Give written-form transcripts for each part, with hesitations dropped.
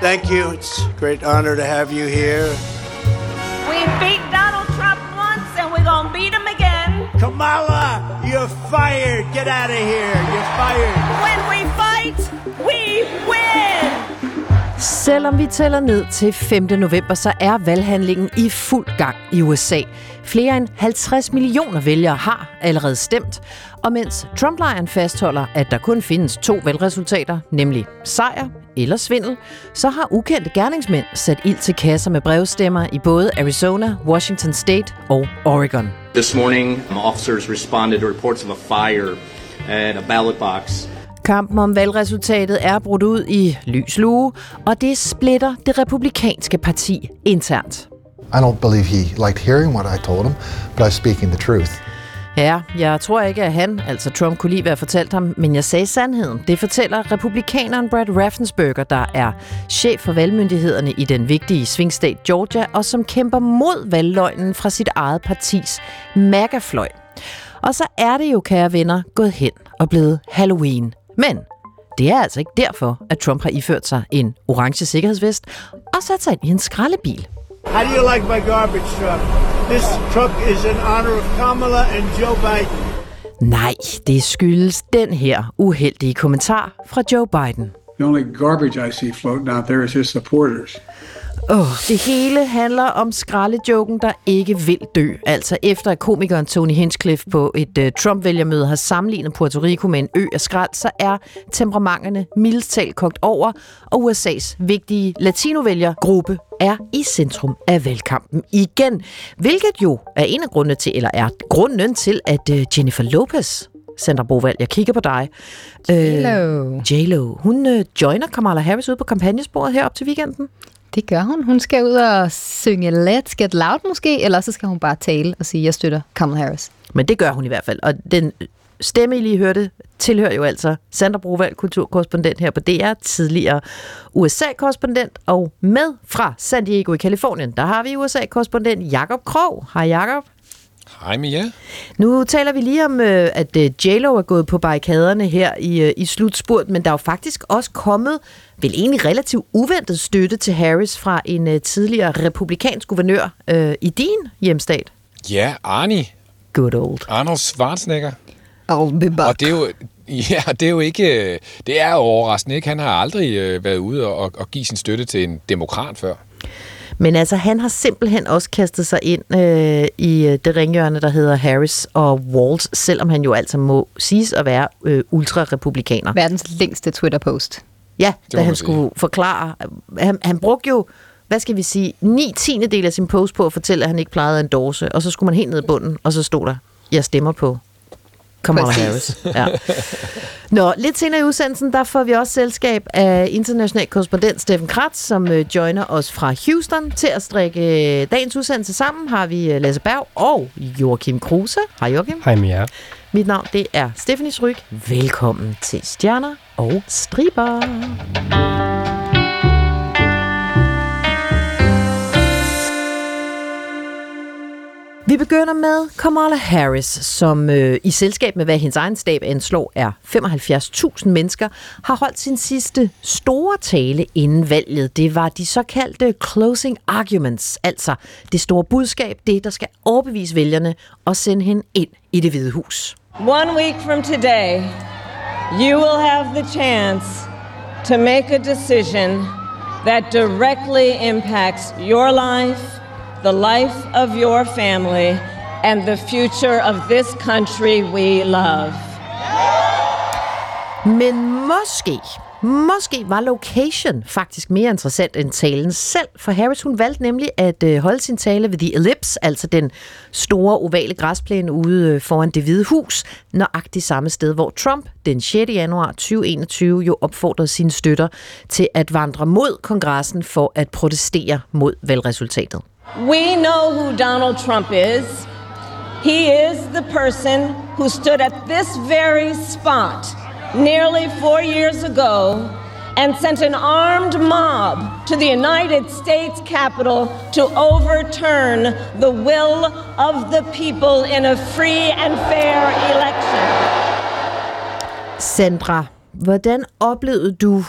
Thank you. It's a great honor to have you here. We beat Donald Trump once, and we're gonna beat him again. Kamala, you're fired. Get out of here. You're fired. When we fight, we win! Selvom vi tæller ned til 5. november, så er valghandlingen i fuld gang i USA. Flere end 50 millioner vælgere har allerede stemt, og mens Trump-lejren fastholder, at der kun findes 2 valgresultater, nemlig sejr eller svindel, så har ukendte gerningsmænd sat ild til kasser med brevstemmer i både Arizona, Washington State og Oregon. This morning, officers responded to reports of a fire at a ballot box. Kampen om valgresultatet er brudt ud i lys lue, og det splitter det republikanske parti internt. I don't believe he liked hearing what I told him, but I was speaking the truth. Ja, jeg tror ikke, at han, altså Trump, kunne lide, hvad jeg fortalte ham, men jeg sagde sandheden. Det fortæller republikaneren Brad Raffensperger, der er chef for valgmyndighederne i den vigtige svingstat Georgia, og som kæmper mod valgløgnen fra sit eget partis MAGA-fløj. Og så er det jo, kære venner, gået hen og blevet Halloween. Men det er altså ikke derfor, at Trump har iført sig en orange sikkerhedsvest og sat sig ind i en skraldebil. How do you like my garbage truck? This truck is in honor of Kamala and Joe Biden. Nej, det skyldes den her uheldige kommentar fra Joe Biden. The only garbage I see floating out there is his supporters. Det hele handler om skraldejoken, der ikke vil dø. Altså efter at komikeren Tony Hinchcliffe på et Trump-vælgermøde har sammenlignet Puerto Rico med en ø af skrald, så er temperamenterne mildest talt kogt over, og USA's vigtige latinovælgergruppe er i centrum af valgkampen igen. Hvilket jo er en af grundene til, eller er grunden til, at Jennifer Lopez, Sandra Bovalg, jeg kigger på dig. J-Lo. Hun joiner Kamala Harris ude på kampagnesporet her op til weekenden. Det gør hun. Hun skal ud og synge Let's Get Loud måske, eller så skal hun bare tale og sige, jeg støtter Kamala Harris. Men det gør hun i hvert fald. Og den stemme, I lige hørte, tilhører jo altså Sandra Bovalg, kulturkorrespondent her på DR, tidligere USA-korrespondent, og med fra San Diego i Kalifornien, der har vi USA-korrespondent Jakob Krog. Hej Jakob. Hej Mia. Nu taler vi lige om, at J-Lo er gået på barrikaderne her i slutspurt, men der er jo faktisk også kommet vel egentlig relativt uventet støtte til Harris fra en tidligere republikansk guvernør i din hjemstat. Ja, Arnie. Good old. Arnold Schwarzenegger. Og det er jo... Ja, det er jo ikke... Det er jo overraskende, ikke? Han har aldrig været ude og give sin støtte til en demokrat før. Men altså, han har simpelthen også kastet sig ind i det ringhjørne, der hedder Harris og Walz, selvom han jo altså må siges at være ultra-republikaner. Verdens længste Twitter-post. Ja, da han skulle forklare. Han brugte jo, hvad skal vi sige, 9/10 af sin post på at fortælle, at han ikke plejede at endorse, og så skulle man helt ned i bunden, og så stod der, jeg stemmer på Kamala Harris. Ja. Nå, lidt senere i udsendelsen, der får vi også selskab af international korrespondent Steffen Kratz, som joiner os fra Houston. Til at strikke dagens udsendelse sammen har vi Lasse Berg og Joachim Kruse. Hej Joachim. Hej Mia. Mit navn, det er Stephanie Ryg. Velkommen til Stjerner og Striber. Vi begynder med Kamala Harris, som i selskab med, hvad hendes egen stab anslår, er 75.000 mennesker, har holdt sin sidste store tale inden valget. Det var de såkaldte closing arguments, altså det store budskab, det der skal overbevise vælgerne og sende hende ind i Det Hvide Hus. 1 week from today, you will have the chance to make a decision that directly impacts your life, the life of your family, and the future of this country we love. Men måske var location faktisk mere interessant end talen selv, for Harris hun valgte nemlig at holde sin tale ved The Ellipse, altså den store ovale græsplæne ude foran Det Hvide Hus, nøjagtigt samme sted, hvor Trump den 6. januar 2021 jo opfordrede sine støtter til at vandre mod kongressen for at protestere mod valgresultatet. We know who Donald Trump is. He is the person who stood at this very spot nearly 4 years ago and sent an armed mob to the United States Capitol to overturn the will of the people in a free and fair election. Sandra, hvordan oplevede du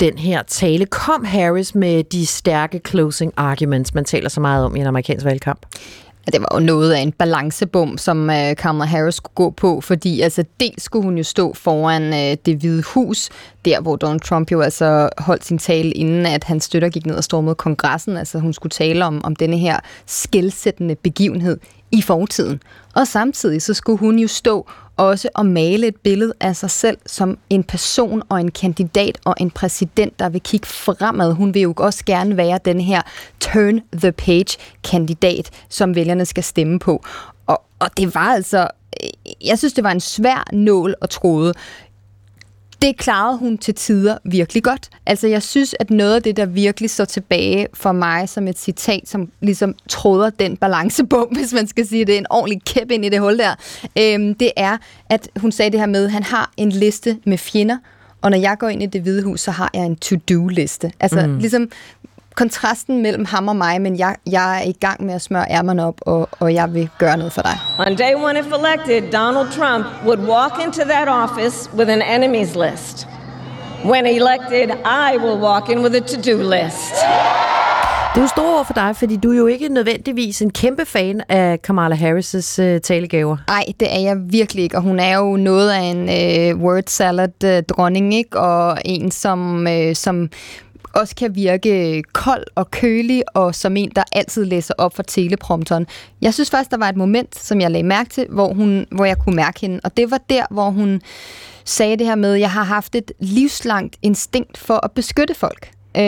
den her tale. Kom Harris med de stærke closing arguments, man taler så meget om i en amerikansk valgkamp? Det var jo noget af en balancebom, som Kamala Harris skulle gå på, fordi altså dels skulle hun jo stå foran Det Hvide Hus, der hvor Donald Trump jo altså holdt sin tale, inden at hans støtter gik ned og stormede kongressen. Altså hun skulle tale om denne her skelsættende begivenhed i fortiden. Og samtidig så skulle hun jo stå også og male et billede af sig selv som en person og en kandidat og en præsident, der vil kigge fremad. Hun vil jo også gerne være den her turn the page kandidat, som vælgerne skal stemme på. Og det var altså, jeg synes, det var en svær nål at tråde. Det klarede hun til tider virkelig godt. Altså, jeg synes, at noget af det, der virkelig står tilbage for mig som et citat, som ligesom tråder den balancebom, hvis man skal sige det, en ordentlig kæp ind i det hul der, det er, at hun sagde det her med, at han har en liste med fjender, og når jeg går ind i Det Hvide Hus, så har jeg en to-do-liste. Altså, ligesom kontrasten mellem ham og mig, men jeg er i gang med at smøre ærmerne op, og jeg vil gøre noget for dig. On day one, if elected, Donald Trump would walk into that office with an enemies list. When elected, I will walk in with a to-do list. Det er jo store ord for dig, fordi du er jo ikke nødvendigvis en kæmpe fan af Kamala Harris' talegaver. Nej, det er jeg virkelig ikke, og hun er jo noget af en word salad dronning, ikke? Og en, som også kan virke kold og kølig, og som en, der altid læser op for teleprompteren. Jeg synes faktisk, der var et moment, som jeg lagde mærke til, hvor jeg kunne mærke hende, og det var der, hvor hun sagde det her med, at jeg har haft et livslangt instinkt for at beskytte folk.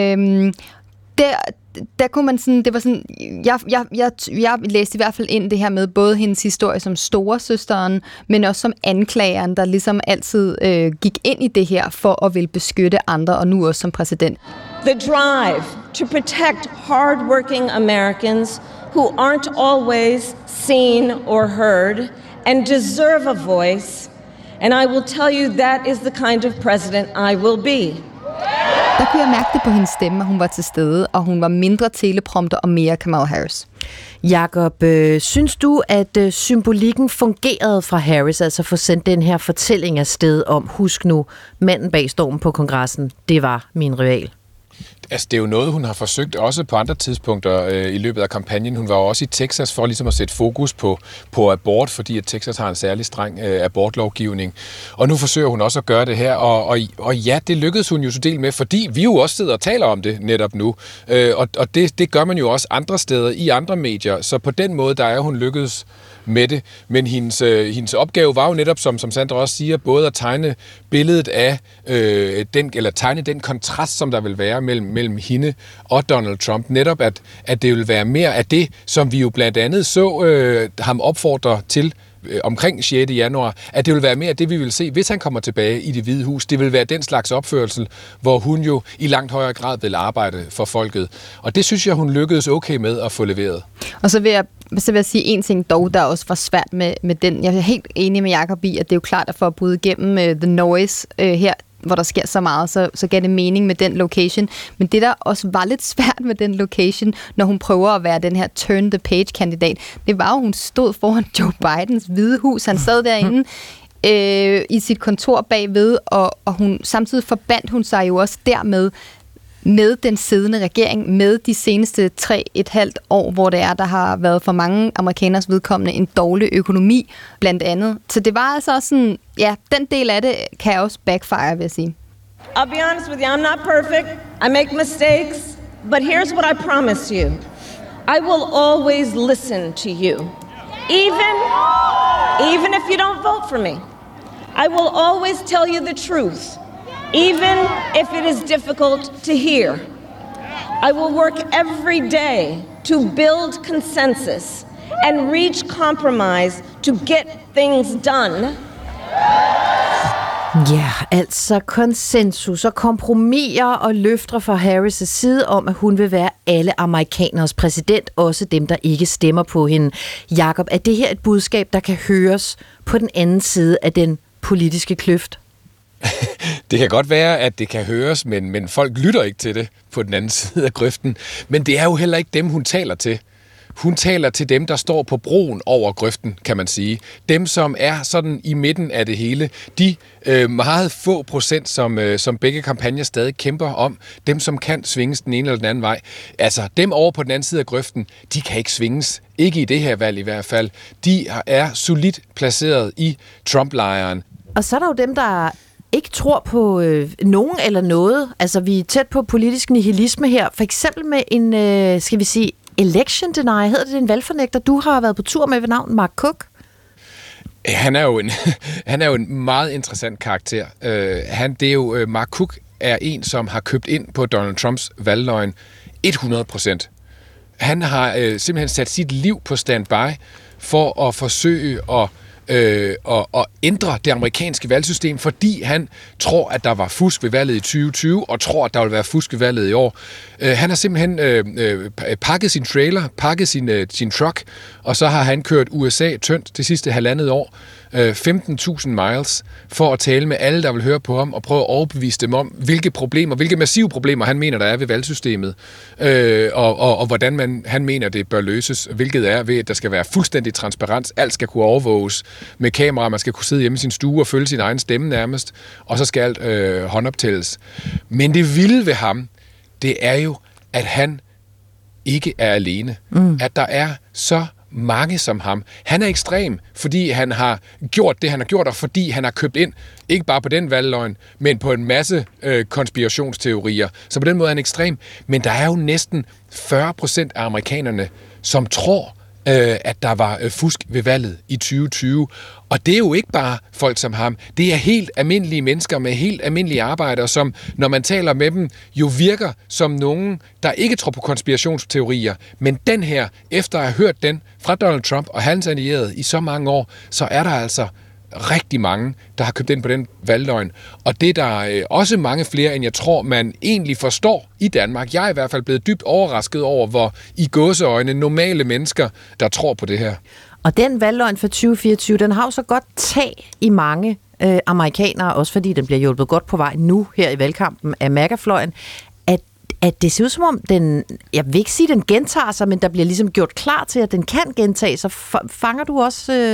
Der kunne man sådan, det var sådan, jeg læste i hvert fald ind det her med både hendes historie som storesøsteren, men også som anklageren, der ligesom altid gik ind i det her for at ville beskytte andre, og nu også som præsident. The drive to protect hard-working Americans who aren't always seen or heard and deserve a voice, and I will tell you that is the kind of president I will be. Der kunne jeg mærke det på hendes stemme, at hun var til stede, og hun var mindre teleprompter og mere Kamala Harris. Jakob, synes du, at symbolikken fungerede fra Harris, altså for sendt den her fortælling afsted om, husk nu, manden bag stormen på kongressen, det var min rival? Altså, det er jo noget, hun har forsøgt også på andre tidspunkter i løbet af kampagnen. Hun var også i Texas for ligesom at sætte fokus på abort, fordi at Texas har en særlig streng abortlovgivning. Og nu forsøger hun også at gøre det her, og ja, det lykkedes hun jo så del med, fordi vi jo også sidder og taler om det netop nu. Og det gør man jo også andre steder i andre medier, så på den måde, der er hun lykkedes med det. Men hendes opgave var jo netop, som Sandra også siger, både at tegne billedet af tegne den kontrast, som der vil være mellem hende og Donald Trump. Netop, at det vil være mere af det, som vi jo blandt andet så ham opfordre til omkring 6. januar, at det vil være mere af det, vi vil se, hvis han kommer tilbage i Det Hvide Hus. Det vil være den slags opførsel, hvor hun jo i langt højere grad vil arbejde for folket. Og det synes jeg, hun lykkedes okay med at få leveret. Og så vil jeg sige en ting dog, der også var svært med den. Jeg er helt enig med Jacob i, at det er jo klart, at for at bryde igennem the noise her, hvor der sker så meget, så gav det mening med den location. Men det, der også var lidt svært med den location, når hun prøver at være den her turn-the-page-kandidat, det var jo, hun stod foran Joe Bidens Hvide Hus. Han sad derinde i sit kontor bagved, og hun, samtidig forbandt hun sig jo også dermed med den siddende regering, med de seneste 3,5 år, hvor det er, der har været for mange amerikaners vedkommende en dårlig økonomi, blandt andet. Så det var altså også sådan, ja, den del af det kan også backfire, vil jeg sige. I'll be honest with you, I'm not perfect. I make mistakes, but here's what I promise you. I will always listen to you. Even if you don't vote for me. I will always tell you the truth. Even if it is difficult to hear. I will work every day to build consensus and reach compromise to get things done. Ja, altså konsensus og kompromiser og løfter fra Harris' side om, at hun vil være alle amerikaners præsident, også dem, der ikke stemmer på hende. Jakob, er det her et budskab, der kan høres på den anden side af den politiske kløft? Det kan godt være, at det kan høres, men folk lytter ikke til det på den anden side af grøften. Men det er jo heller ikke dem, hun taler til. hun taler til dem, der står på broen over grøften, kan man sige. Dem, som er sådan i midten af det hele. De meget få procent, som begge kampagner stadig kæmper om. Dem, som kan svinges den ene eller den anden vej. Altså, dem over på den anden side af grøften, de kan ikke svinges. Ikke i det her valg i hvert fald. De er solidt placeret i Trump-lejren. Og så er der jo dem, der ikke tror på nogen eller noget. Altså, vi er tæt på politisk nihilisme her. For eksempel med en, skal vi sige, election denier. Hedder det en valgfornægter? Du har været på tur med ved navn Mark Cook. Han er jo en meget interessant karakter. Mark Cook er en, som har købt ind på Donald Trumps valgløgn 100%. Han har simpelthen sat sit liv på standby for at forsøge at ændre det amerikanske valgsystem, fordi han tror, at der var fusk ved valget i 2020, og tror, at der vil være fusk ved valget i år. Han har simpelthen pakket sin trailer, pakket sin truck, og så har han kørt USA tyndt det sidste 1,5 år, 15.000 miles, for at tale med alle, der vil høre på ham, og prøve at overbevise dem om, hvilke massive problemer han mener, der er ved valgsystemet, og hvordan han mener, det bør løses, hvilket er ved, at der skal være fuldstændig transparens, alt skal kunne overvåges med kamera, man skal kunne sidde hjemme i sin stue og følge sin egen stemme nærmest, og så skal alt håndoptælles. Men det vilde ved ham, det er jo, at han ikke er alene. At der er så mange som ham. Han er ekstrem, fordi han har gjort det, han har gjort, og fordi han har købt ind, ikke bare på den valgløgn, men på en masse konspirationsteorier. Så på den måde er han ekstrem. Men der er jo næsten 40% af amerikanerne, som tror, at der var fusk ved valget i 2020. Og det er jo ikke bare folk som ham. Det er helt almindelige mennesker med helt almindelige arbejdere, som, når man taler med dem, jo virker som nogen, der ikke tror på konspirationsteorier. Men den her, efter at have hørt den fra Donald Trump og hans allierede i så mange år, så er der altså rigtig mange, der har købt ind på den valgløgn. Og det er der også mange flere, end jeg tror, man egentlig forstår i Danmark. Jeg er i hvert fald blevet dybt overrasket over, hvor i gåseøjne normale mennesker, der tror på det her. Og den valgløgn for 2024, den har jo så godt tag i mange amerikanere, også fordi den bliver hjulpet godt på vej nu her i valgkampen af MAGA-fløjen, at det ser ud som om den, jeg vil ikke sige, den gentager sig, men der bliver ligesom gjort klar til, at den kan gentage sig. Fanger du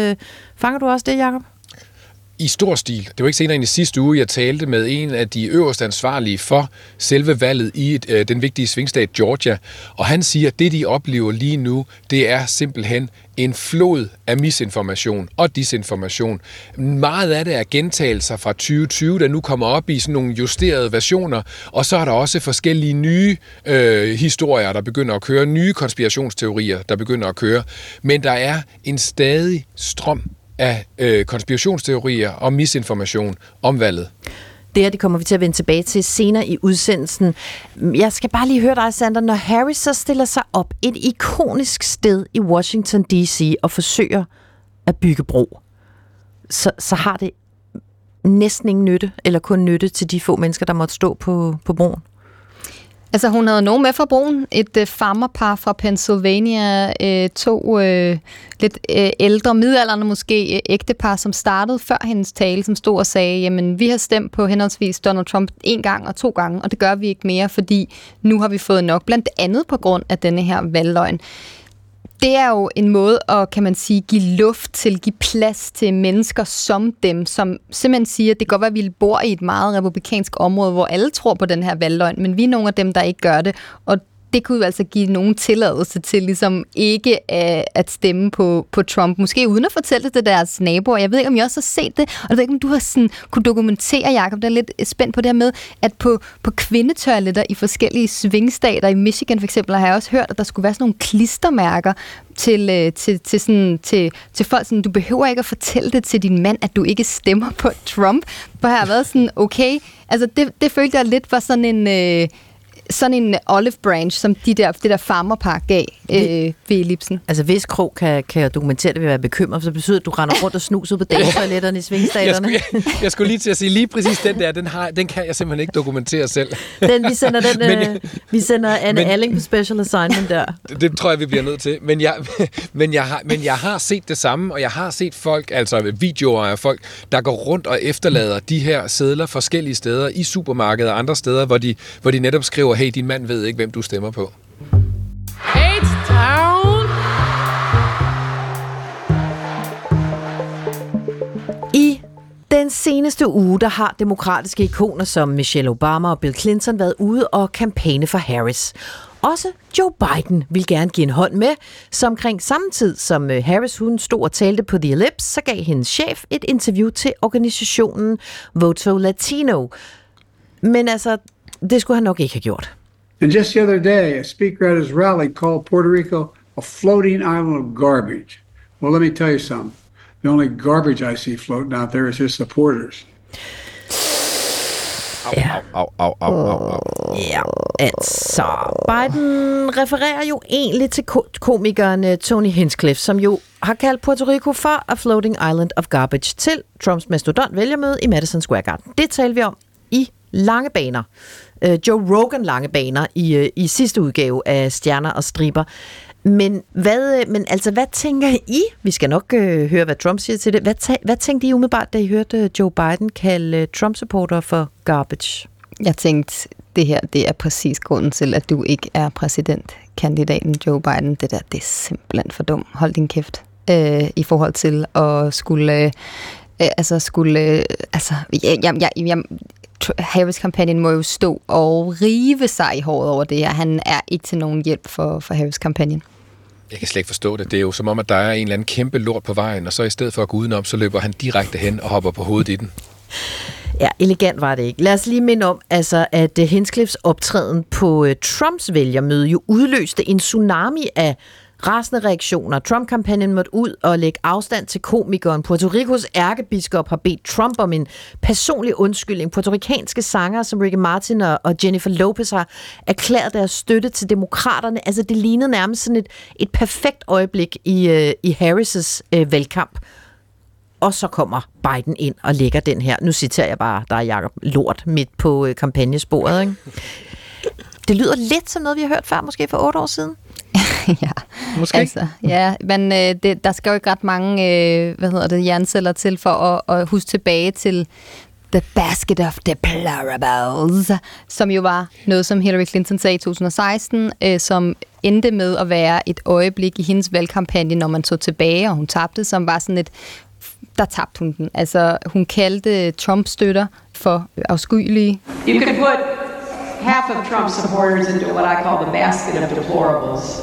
også det, Jacob? I stor stil. Det var ikke senere end i sidste uge, jeg talte med en af de øverste ansvarlige for selve valget i den vigtige svingstat Georgia, og han siger, at det, de oplever lige nu, det er simpelthen en flod af misinformation og disinformation. Meget af det er gentagelser fra 2020, der nu kommer op i sådan nogle justerede versioner, og så er der også forskellige nye historier, der begynder at køre, nye konspirationsteorier, der begynder at køre, men der er en stadig strøm af konspirationsteorier og misinformation om valget. Det kommer vi til at vende tilbage til senere i udsendelsen. Jeg skal bare lige høre dig, Sander. Når Harris så stiller sig op et ikonisk sted i Washington D.C. og forsøger at bygge bro, så har det næsten ingen nytte, eller kun nytte til de få mennesker, der måtte stå på broen. Altså, hun havde nogen med fra broen. Et farmerpar fra Pennsylvania, to lidt ældre, midaldrende måske, ægtepar, som startede før hendes tale, som stod og sagde, jamen, vi har stemt på henholdsvis Donald Trump 1 gang og 2 gange, og det gør vi ikke mere, fordi nu har vi fået nok, blandt andet på grund af denne her valgløgn. Det er jo en måde at, kan man sige, give luft til, give plads til mennesker som dem, som simpelthen siger, at det kan godt være, at vi bor i et meget republikansk område, hvor alle tror på den her valgløgn, men vi er nogle af dem, der ikke gør det, og det kunne jo altså give nogen tilladelse til ligesom ikke at stemme på Trump, måske uden at fortælle det til deres naboer. Jeg ved ikke, om I også har set det, og jeg ved ikke, om du har sådan kunne dokumentere, Jacob, der er lidt spændt på det her med, at på kvindetoiletter i forskellige svingstater, i Michigan for eksempel, har jeg også hørt, at der skulle være sådan nogle klistermærker til folk, sådan, du behøver ikke at fortælle det til din mand, at du ikke stemmer på Trump. For jeg har været sådan, okay, altså det følte jeg lidt var sådan en olive branch, som det der farmerpar gav ved ellipsen. Altså, hvis Krog kan dokumentere det, vil være bekymret, så betyder det, at du render rundt og snuser på dametoiletterne i svingstaterne. Jeg skulle lige til at sige, lige præcis den der, den kan jeg simpelthen ikke dokumentere selv. Vi sender Anne Alling på special assignment der. Det tror jeg, vi bliver nødt til. Men jeg har set det samme, og jeg har set folk, altså videoer af folk, der går rundt og efterlader de her sedler forskellige steder i supermarkeder og andre steder, hvor de netop skriver, hey, din mand ved ikke, hvem du stemmer på. H-Town, seneste uge, der har demokratiske ikoner som Michelle Obama og Bill Clinton været ude og kampagne for Harris. Også Joe Biden vil gerne give en hånd med, så omkring samme tid som Harris hun stod og talte på The Ellipse, så gav hendes chef et interview til organisationen Voto Latino. Men altså, det skulle han nok ikke have gjort. And just the other day, a speaker at his rally called Puerto Rico a floating island of garbage. Well, let me tell you something. The only garbage I see floating out there is his supporters. Ja, altså. Biden refererer jo egentlig til komikeren Tony Hinchcliffe, som jo har kaldt Puerto Rico for a floating island of garbage til Trumps mastodont vælgermøde i Madison Square Garden. Det talte vi om i lange baner. Joe Rogan lange baner i sidste udgave af Stjerner og Striber. Men hvad tænker I? Vi skal nok høre, hvad Trump siger til det. Hvad tænkte I umiddelbart, da I hørte Joe Biden kalde Trump-supporter for garbage? Jeg tænkte, det er præcis grunden til, at du ikke er præsidentkandidaten Joe Biden. Det er simpelthen for dumt. Hold din kæft. I forhold til at skulle Harris-kampagnen må jo stå og rive sig i håret over det her. Han er ikke til nogen hjælp for Harris-kampagnen. Jeg kan slet ikke forstå det. Det er jo som om, at der er en eller anden kæmpe lort på vejen, og så i stedet for at gå udenom, så løber han direkte hen og hopper på hovedet i den. Ja, elegant var det ikke. Lad os lige minde om, at Hinchcliffes optræden på Trumps vælgermøde jo udløste en tsunami af rasende reaktioner. Trump-kampagnen måtte ud og lægge afstand til komikeren. Puerto Ricos ærkebiskop har bedt Trump om en personlig undskyldning. Puertoricanske sangere som Ricky Martin og Jennifer Lopez har erklæret deres støtte til demokraterne. Altså, det lignede nærmest sådan et perfekt øjeblik i Harris' valgkamp. Og så kommer Biden ind og lægger den her. Nu citerer jeg bare, der er Jacob Lort midt på kampagnesporet, ikke? Det lyder lidt som noget, vi har hørt før, måske for 8 år siden. Ja, måske. Altså, ja, men der skal jo ikke ret mange hjerneceller til for at huske tilbage til The Basket of Deplorables, som jo var noget, som Hillary Clinton sagde i 2016, som endte med at være et øjeblik i hendes valgkampagne, når man så tilbage, og hun tabte, som var sådan der tabte hun den. Altså, hun kaldte Trump-støtter for afskyelige. You could put half of Trump's supporters into what I call the basket of deplorables.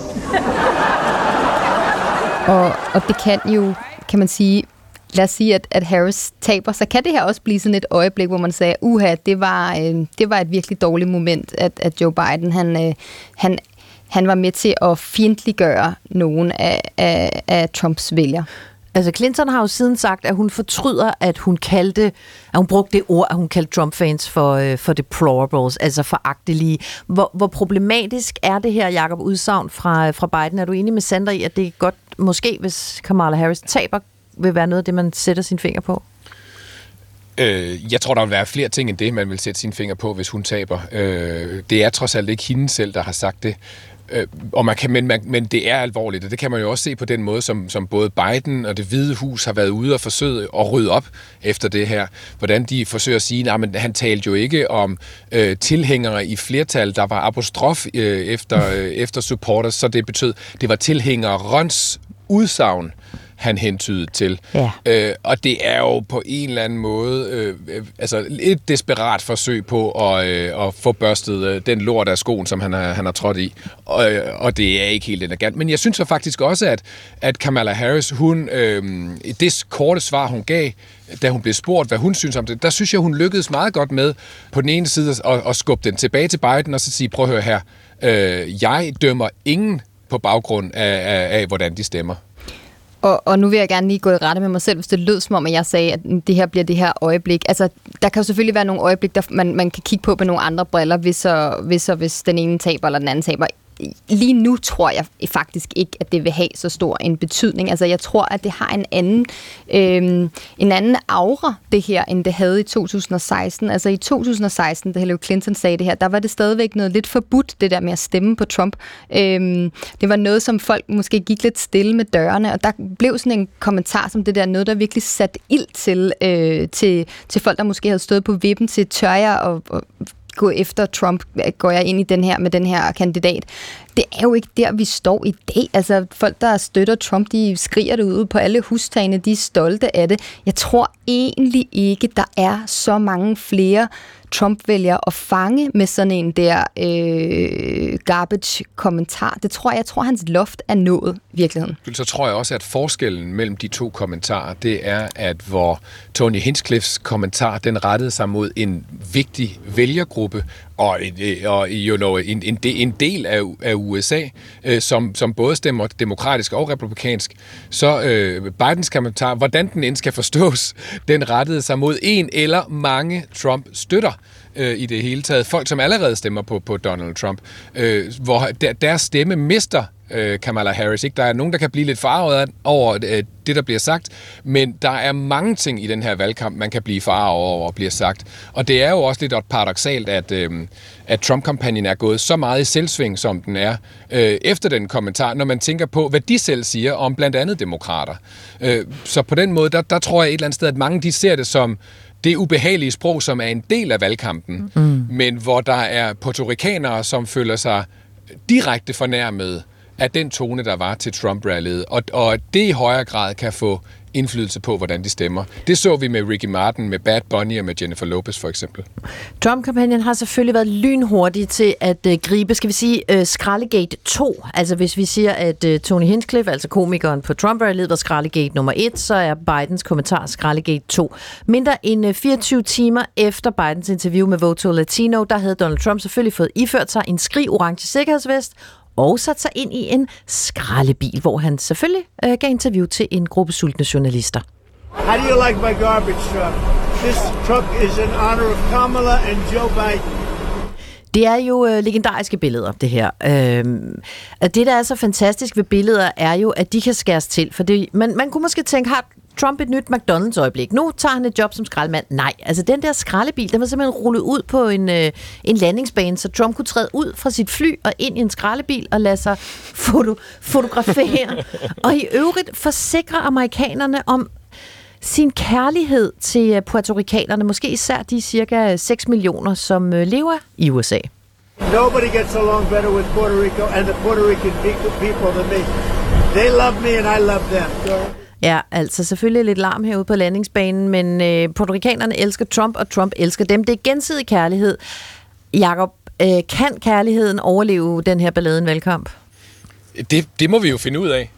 og det kan jo, kan man sige, lad os sige, at Harris taber, så kan det her også blive sådan et øjeblik, hvor man sagde, det var et virkelig dårligt moment, at Joe Biden, han var med til at fjendtliggøre nogen af Trumps vælgere. Altså Clinton har jo siden sagt, at hun fortryder, at hun brugte det ord, at hun kaldte Trump-fans for deplorables, altså foragtelige. Hvor problematisk er det her, Jacob, udsagn fra Biden? Er du enig med Sandra i, at det er godt, måske hvis Kamala Harris taber, vil være noget af det, man sætter sin finger på? Jeg tror, der vil være flere ting end det, man vil sætte sin finger på, hvis hun taber. Det er trods alt ikke hende selv, der har sagt det. Men det er alvorligt, og det kan man jo også se på den måde, som både Biden og Det Hvide Hus har været ude og forsøget at rydde op efter det her. Hvordan de forsøger at sige, at han talte jo ikke om tilhængere i flertal, der var apostrof efter supporters, så det betød, det var tilhængerens udsagn, han hentydede til. Ja. Og det er jo på en eller anden måde et desperat forsøg på at få børstet den lort af skoen, som han har trådt i. Og det er ikke helt elegant. Men jeg synes så faktisk også, at Kamala Harris, hun i det korte svar, hun gav, da hun blev spurgt, hvad hun synes om det, der synes jeg, hun lykkedes meget godt med på den ene side at skubbe den tilbage til Biden og så sige, prøv at høre her, jeg dømmer ingen på baggrund af hvordan de stemmer. Og nu vil jeg gerne lige gå i rette med mig selv, hvis det lød som om, at jeg sagde, at det her bliver det her øjeblik. Altså, der kan jo selvfølgelig være nogle øjeblik, der man kan kigge på med nogle andre briller, hvis den ene taber eller den anden taber. Lige nu tror jeg faktisk ikke, at det vil have så stor en betydning. Altså, jeg tror, at det har en anden aura, det her, end det havde i 2016. Altså, i 2016, da Hillary Clinton sagde det her, der var det stadigvæk noget lidt forbudt, det der med at stemme på Trump. Det var noget, som folk måske gik lidt stille med dørene, og der blev sådan en kommentar som det der, noget, der virkelig satte ild til folk, der måske havde stået på vippen til tørjer og gå efter Trump, går jeg ind i den her med den her kandidat. Det er jo ikke der, vi står i dag. Altså, folk, der støtter Trump, de skriger det ud på alle hustagene, de er stolte af det. Jeg tror egentlig ikke, der er så mange flere Trump-vælgere at fange med sådan en der garbage-kommentar. Jeg tror, hans loft er nået i virkeligheden. Så tror jeg også, at forskellen mellem de to kommentarer, det er, at hvor Tony Hinchcliffes kommentar, den rettede sig mod en vigtig vælgergruppe, og en del af USA, som både stemmer demokratisk og republikansk, så Bidens kommentar, hvordan den end skal forstås, den rettede sig mod en eller mange Trump-støtter i det hele taget. Folk, som allerede stemmer på Donald Trump, hvor deres stemme mister Kamala Harris. Ikke? Der er nogen, der kan blive lidt forarvet over det, der bliver sagt, men der er mange ting i den her valgkamp, man kan blive forarvet over og bliver sagt. Og det er jo også lidt paradoksalt, at Trump-kampagnen er gået så meget i selvsving, som den er, efter den kommentar, når man tænker på, hvad de selv siger om blandt andet demokrater. Så på den måde, der tror jeg et eller andet sted, at mange de ser det som det ubehagelige sprog, som er en del af valgkampen, men hvor der er puertoricanere, som føler sig direkte fornærmet af den tone, der var til Trump-rallyet, og det i højere grad kan få indflydelse på, hvordan de stemmer. Det så vi med Ricky Martin, med Bad Bunny og med Jennifer Lopez for eksempel. Trump-kampagnen har selvfølgelig været lynhurtig til at gribe, skal vi sige, Skraldegate 2. Altså hvis vi siger, at Tony Hinchcliffe, altså komikeren på Trump-rallyet, var Skraldegate nummer 1, så er Bidens kommentar Skraldegate 2. Mindre end 24 timer efter Bidens interview med Voto Latino, der havde Donald Trump selvfølgelig fået iført sig en skrig-orange sikkerhedsvest, og sat sig ind i en skraldebil, hvor han selvfølgelig gav interview til en gruppe sultne journalister. How do you like my garbage truck? This truck is in honor of Kamala and Joe Biden. Det er jo legendariske billeder, det her. Det, der er så fantastisk ved billeder, er jo, at de kan skæres til. For det, man kunne måske tænke, har Trump et nyt McDonald's-øjeblik? Nu tager han et job som skraldemand. Nej, altså den der skraldebil, den var simpelthen rullet ud på en landingsbane, så Trump kunne træde ud fra sit fly og ind i en skraldebil og lade sig fotografere. Og i øvrigt forsikre amerikanerne om sin kærlighed til puertoricanerne, måske især de cirka 6 millioner, som lever i USA. Nobody gets along better with Puerto Rico and the Puerto Rican people than me. They love me and I love them. Ja, altså selvfølgelig lidt larm herude på landingsbanen, men puertoricanerne elsker Trump, og Trump elsker dem. Det er gensidig kærlighed. Jakob, kan kærligheden overleve den her balladen valgkamp? Det må vi jo finde ud af.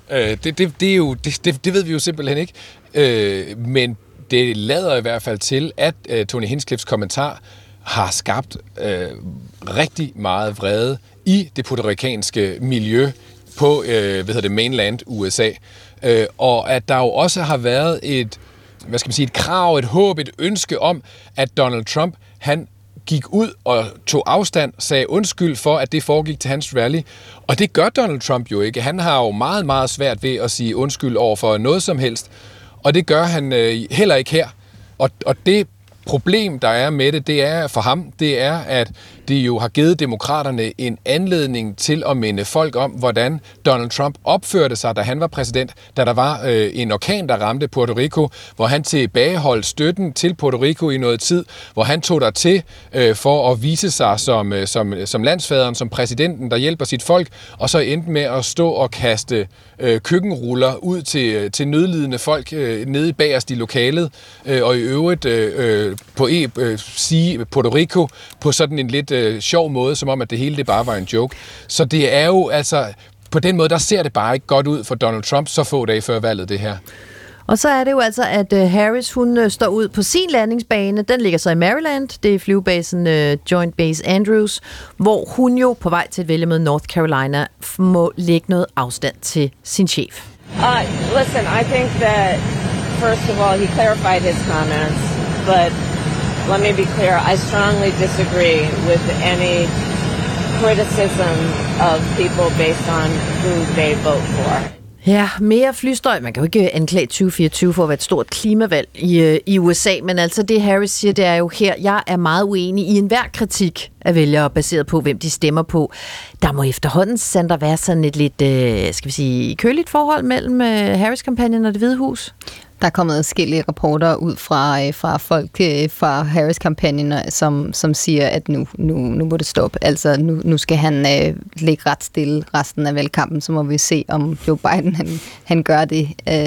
Det ved vi jo simpelthen ikke. Men det lader i hvert fald til, at Tony Hinchcliffes kommentar har skabt rigtig meget vrede i det puertoricanske miljø på mainland USA. Og at der jo også har været et krav, et håb, et ønske om, at Donald Trump, han gik ud og tog afstand, sagde undskyld for, at det foregik til hans rally. Og det gør Donald Trump jo ikke. Han har jo meget, meget svært ved at sige undskyld over for noget som helst. Og det gør han heller ikke her. Og det problem, der er med det er for ham, det er, at det jo har givet demokraterne en anledning til at minde folk om, hvordan Donald Trump opførte sig, da han var præsident, da der var en orkan, der ramte Puerto Rico, hvor han tilbageholdt støtten til Puerto Rico i noget tid, hvor han tog der til for at vise sig som landsfaderen, som præsidenten, der hjælper sit folk, og så endte med at stå og kaste køkkenruller ud til nødlidende folk nede bagerst i lokalet, og i øvrigt sige Puerto Rico på sådan en lidt sjov måde, som om, at det hele det bare var en joke. Så det er jo altså, på den måde, der ser det bare ikke godt ud for Donald Trump så få dage før valget, det her. Og så er det jo altså, at Harris, hun står ud på sin landingsbane. Den ligger så i Maryland. Det er flyvebasen Joint Base Andrews, hvor hun jo på vej til et vælgemøde North Carolina må lægge noget afstand til sin chef. Listen, I think that, first of all, he clarified his comments, but let me be clear, I strongly disagree with any criticism of people based on who they vote for. Ja, mere flystøj. Man kan jo ikke anklage 2024 for at være et stort klimavalg i USA, men altså det Harris siger, det er jo her, jeg er meget uenig i enhver kritik af vælgere, baseret på, hvem de stemmer på. Der må efterhånden, Sandra, være sådan et lidt, køligt forhold mellem Harris-kampagnen og Det Hvide Hus? Der er kommet adskillige rapporter ud fra folk fra Harris-kampagnen, som siger, at nu må det stoppe. Altså, nu skal han ligge ret stille resten af valgkampen, så må vi se, om Joe Biden han gør det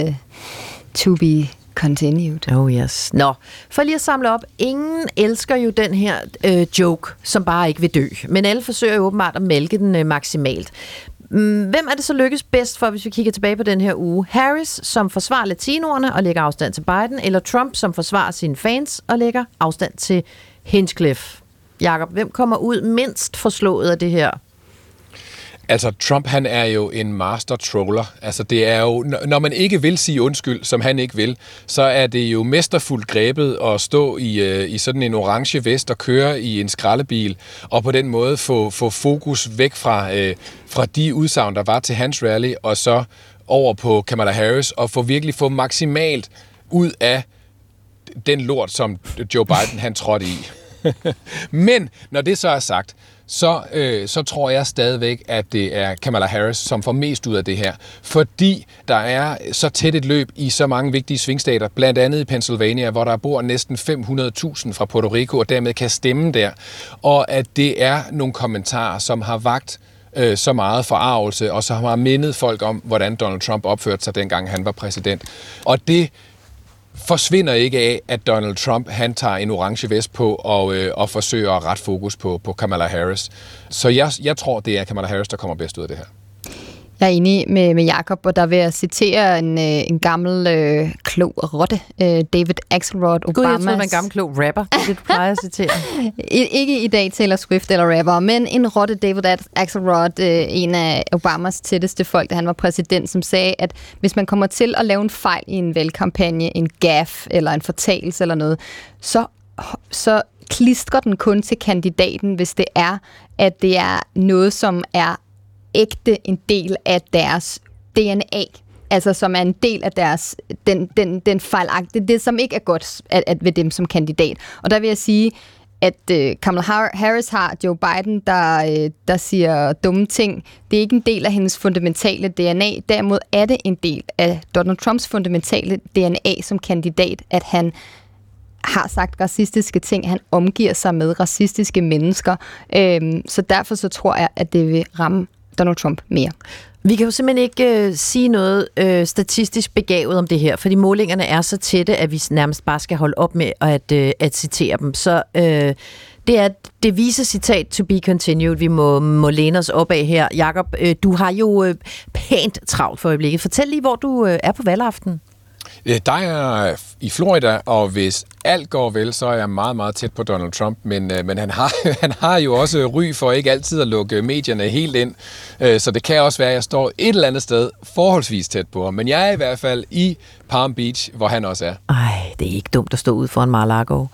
to be continued. Oh yes. Nå, for lige at samle op. Ingen elsker jo den her joke, som bare ikke vil dø. Men alle forsøger jo åbenbart at mælke den maksimalt. Hvem er det så lykkes bedst for, hvis vi kigger tilbage på den her uge? Harris, som forsvarer latinoerne og lægger afstand til Biden, eller Trump, som forsvarer sine fans og lægger afstand til Hinchcliffe? Jakob, hvem kommer ud mindst forslået af det her? Altså, Trump, han er jo en master troller. Altså, det er jo, når man ikke vil sige undskyld, som han ikke vil, så er det jo mesterfuldt grebet at stå i sådan en orange vest og køre i en skraldebil, og på den måde få fokus væk fra de udsagn, der var til hans rally, og så over på Kamala Harris, og virkelig få maksimalt ud af den lort, som Joe Biden, han trådte i. Men, når det så er sagt, så tror jeg stadigvæk, at det er Kamala Harris, som får mest ud af det her. Fordi der er så tæt et løb i så mange vigtige svingstater, blandt andet i Pennsylvania, hvor der bor næsten 500.000 fra Puerto Rico, og dermed kan stemme der. Og at det er nogle kommentarer, som har vakt så meget forargelse, og så har mindet folk om, hvordan Donald Trump opførte sig, dengang han var præsident. Og det forsvinder ikke af, at Donald Trump, han tager en orange vest på og forsøger at rette fokus på Kamala Harris. Så jeg tror, det er Kamala Harris, der kommer bedst ud af det her. Jeg er enig med Jakob, og der vil jeg citere en gammel klog rotte, David Axelrod, Obamas... Gud, jeg troede, det var en gammel klog rapper. Det du plejer at citere. Ikke i dag Taylor Swift eller rapper, men en rotte, David Axelrod, en af Obamas tætteste folk, da han var præsident, som sagde, at hvis man kommer til at lave en fejl i en valgkampagne, en gaffe eller en fortalelse eller noget, så klistrer den kun til kandidaten, hvis det er, at det er noget, som er ægte en del af deres DNA, altså som er en del af deres den fejlagtige, det som ikke er godt at ved dem som kandidat. Og der vil jeg sige, at Kamala Harris har Joe Biden, der siger dumme ting. Det er ikke en del af hendes fundamentale DNA. Derimod er det en del af Donald Trumps fundamentale DNA som kandidat, at han har sagt racistiske ting. Han omgiver sig med racistiske mennesker. Så derfor så tror jeg, at det vil ramme Donald Trump mere. Vi kan jo simpelthen ikke sige noget statistisk begavet om det her, fordi målingerne er så tætte, at vi nærmest bare skal holde op med at citere dem. Så det er det vise citat to be continued, vi må læne os op af her. Jakob, du har jo pænt travlt for øjeblikket. Fortæl lige, hvor du er på valgaften. Der er i Florida, og hvis alt går vel, så er jeg meget, meget tæt på Donald Trump, men han har jo også ry for ikke altid at lukke medierne helt ind, så det kan også være, at jeg står et eller andet sted forholdsvis tæt på ham, men jeg er i hvert fald i Palm Beach, hvor han også er. Ej, det er ikke dumt at stå ude for en Mar-a-Lago.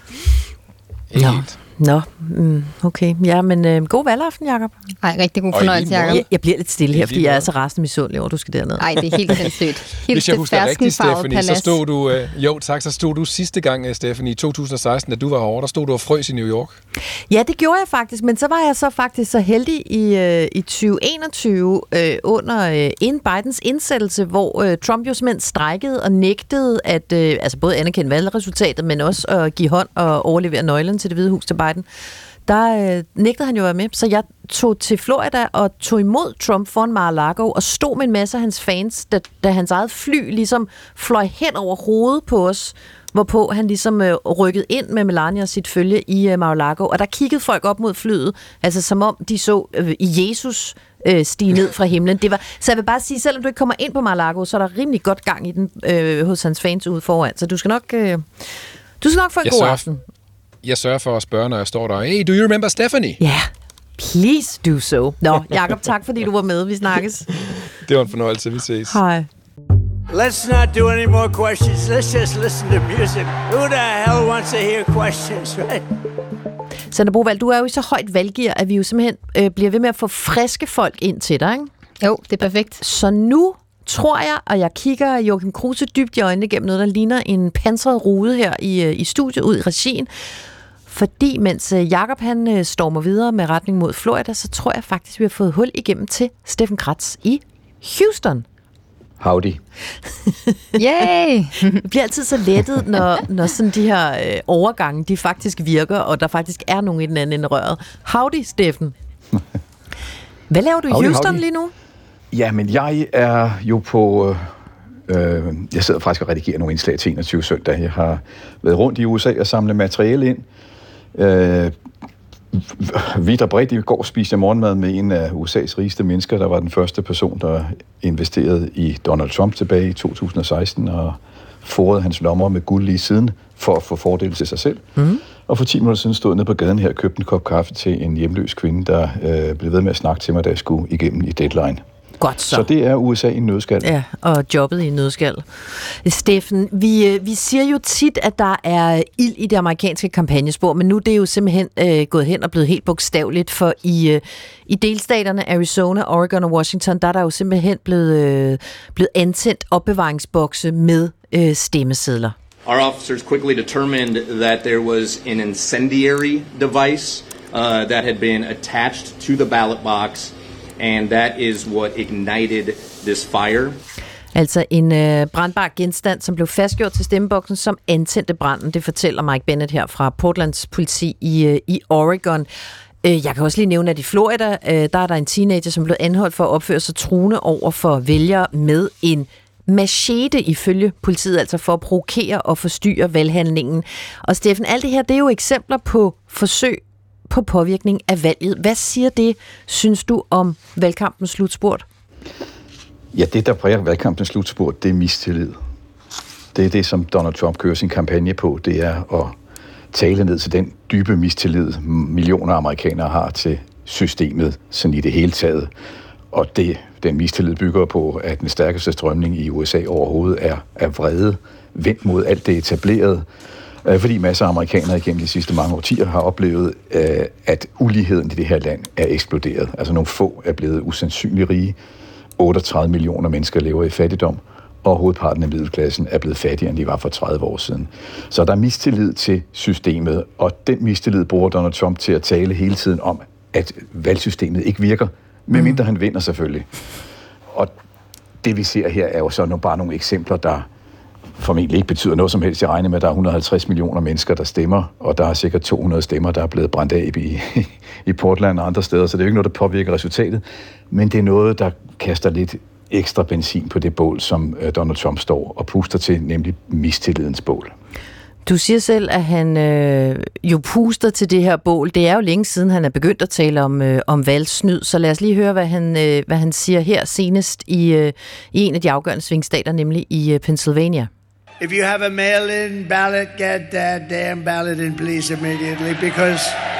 Nå, okay. Ja, men god valgaften, Jakob. Ej, rigtig god fornøjelse, Jakob. Jeg bliver lidt stille her, fordi jeg er så rasende misundelig over, du skal derned. Ej, det er helt sindssygt. Hvis jeg husker rigtigt, Stephanie, så stod du sidste gang, Stephanie, i 2016, da du var herovre, der stod du og frøs i New York. Ja, det gjorde jeg faktisk, men så var jeg så faktisk så heldig i 2021 under Bidens indsættelse, hvor Trump jo simpelthen strejkede og nægtede at altså både anerkende valgresultatet, men også at give hånd og overlevere nøglen til Det Hvide Hus til Biden. Der nægtede han jo at være med, så jeg tog til Florida og tog imod Trump foran Mar-a-Lago og stod med en masse af hans fans, da hans eget fly ligesom fløj hen over hovedet på os, hvorpå han ligesom rykkede ind med Melania og sit følge i Mar-a-Lago, og der kiggede folk op mod flyet, altså som om de så Jesus stige ned fra himlen. Så jeg vil bare sige, selvom du ikke kommer ind på Mar-a-Lago, så er der rimelig godt gang i den hos hans fans ude foran, så du skal nok få en god aften. Jeg sørger for at spørge, når jeg står der. Hey, do you remember Stephanie? Ja, yeah, please do so. Nå, Jakob, tak fordi du var med. Vi snakkes. Det var en fornøjelse. Vi ses. Hej. Let's not do any more questions. Let's just listen to music. Who the hell wants to hear questions, right? Sandra Brovald, du er jo i så højt valggear, at vi jo simpelthen bliver ved med at få friske folk ind til dig, ikke? Jo, det er perfekt. Så nu tror jeg, og jeg kigger Joachim Kruse dybt i øjnene gennem noget, der ligner en pansret rude her i studiet ud i regien. Fordi mens Jakob han stormer videre med retning mod Florida, så tror jeg faktisk, vi har fået hul igennem til Steffen Kratz i Houston. Howdy. Yay! Det bliver altid så lettet, når sådan de her overgange, de faktisk virker, og der faktisk er nogen i den anden ende røret. Howdy, Steffen. Hvad laver du i Houston lige nu? Ja, men jeg er jo på... jeg sidder faktisk og redigerer nogle indslag til 21 søndag. Jeg har været rundt i USA og samlet materiale ind. Vidt og bredt i går spiste jeg morgenmad med en af USA's rigeste mennesker, der var den første person, der investerede i Donald Trump tilbage i 2016, og forede hans lommer med guld lige siden, for at få fordel til sig selv. Mm. Og for 10 minutter siden stod jeg nede på gaden her og købte en kop kaffe til en hjemløs kvinde, der blev ved med at snakke til mig, da jeg skulle igennem i Deadline. Godt så. Så det er USA i en nødskal. Ja, og jobbet i en nødskal. Steffen, vi siger jo tit, at der er ild i det amerikanske kampagnespor, men nu er det jo simpelthen gået hen og blevet helt bogstaveligt, for i delstaterne Arizona, Oregon og Washington, der er der jo simpelthen blevet antændt opbevaringsbokse med stemmesedler. Our officers quickly determined that there was an incendiary device that had been attached to the ballot box, and that is what ignited this fire. Altså en brandbar genstand, som blev fastgjort til stemmeboksen, som antændte branden. Det fortæller Mike Bennett her fra Portlands politi i Oregon. Jeg kan også lige nævne, at i Florida, der er der en teenager, som blev anholdt for at opføre sig truende over for vælgere med en machete ifølge politiet, altså for at provokere og forstyrre valghandlingen. Og Steffen, alt det her, det er jo eksempler på forsøg på påvirkning af valget. Hvad siger det, synes du, om valgkampens slutspurt? Ja, det, der præger valgkampens slutspurt, det er mistillid. Det er det, som Donald Trump kører sin kampagne på. Det er at tale ned til den dybe mistillid, millioner af amerikanere har til systemet, sådan i det hele taget. Og den mistillid bygger på, at den stærkeste strømning i USA overhovedet er vrede, vendt mod alt det etablerede, fordi masser af amerikanere igennem de sidste mange årtier har oplevet, at uligheden i det her land er eksploderet. Altså nogle få er blevet usandsynligt rige. 38 millioner mennesker lever i fattigdom, og hovedparten af middelklassen er blevet fattigere, end de var for 30 år siden. Så der er mistillid til systemet, og den mistillid bruger Donald Trump til at tale hele tiden om, at valgsystemet ikke virker, medmindre han vinder selvfølgelig. Og det vi ser her er jo så bare nogle eksempler, der formentlig ikke betyder noget som helst. Jeg regner med, at der er 150 millioner mennesker, der stemmer, og der er sikkert 200 stemmer, der er blevet brændt af i Portland og andre steder, så det er jo ikke noget, der påvirker resultatet, men det er noget, der kaster lidt ekstra benzin på det bål, som Donald Trump står og puster til, nemlig mistillidens bål. Du siger selv, at han jo puster til det her bål. Det er jo længe siden, han er begyndt at tale om valgsnyd, så lad os lige høre, hvad han siger her senest i en af de afgørende svingstater, nemlig i Pennsylvania. If you have a mail-in ballot, get that damn ballot in, please, immediately, because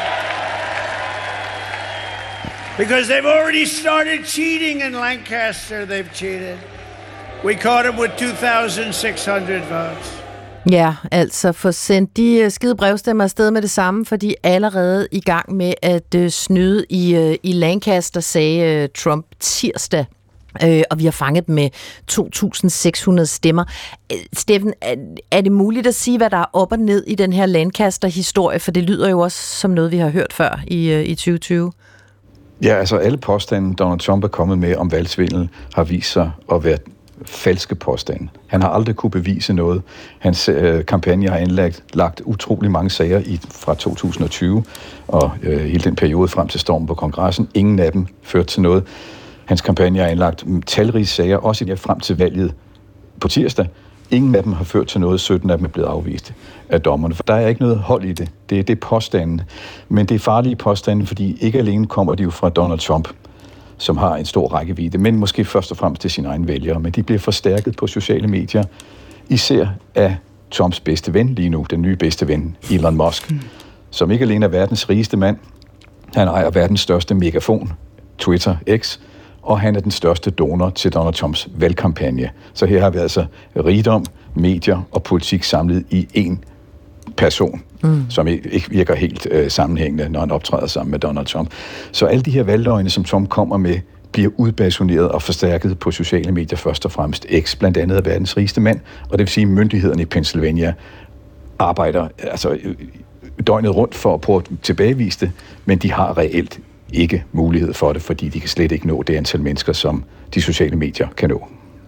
they've already started cheating in Lancaster. They've cheated. We caught them with 2,600 votes. Ja, altså få sendt de skide brevstemmer afsted med det samme, for de er allerede i gang med at snyde i Lancaster, sagde Trump tirsdag. Og vi har fanget dem med 2.600 stemmer. Steffen, er det muligt at sige, hvad der er op og ned i den her Lancaster-historie? For det lyder jo også som noget, vi har hørt før i 2020. Ja, altså alle påstande, Donald Trump er kommet med om valgsvindel, har vist sig at være falske påstande. Han har aldrig kunne bevise noget. Hans kampagne har lagt utrolig mange sager fra 2020 og hele den periode frem til stormen på kongressen. Ingen af dem førte til noget. Hans kampagne har indlagt talrige sager, også frem til valget på tirsdag. Ingen af dem har ført til noget, 17 af dem er blevet afvist af dommerne. For der er ikke noget hold i det. Det er påstanden. Men det er farlige påstande, fordi ikke alene kommer de jo fra Donald Trump, som har en stor rækkevidde, men måske først og fremmest til sine egne vælgere. Men de bliver forstærket på sociale medier, især af Trumps bedste ven lige nu, den nye bedste ven, Elon Musk, som ikke alene er verdens rigeste mand. Han ejer verdens største megafon, Twitter X, og han er den største donor til Donald Trumps valgkampagne. Så her har vi altså rigdom, medier og politik samlet i én person, som ikke virker helt sammenhængende, når han optræder sammen med Donald Trump. Så alle de her valgløgne, som Trump kommer med, bliver udbasuneret og forstærket på sociale medier, først og fremmest X, blandt andet af verdens rigeste mand, og det vil sige, at myndighederne i Pennsylvania arbejder altså døgnet rundt for at prøve at tilbagevise det, men de har reelt ikke mulighed for det, fordi de kan slet ikke nå det antal mennesker, som de sociale medier kan nå.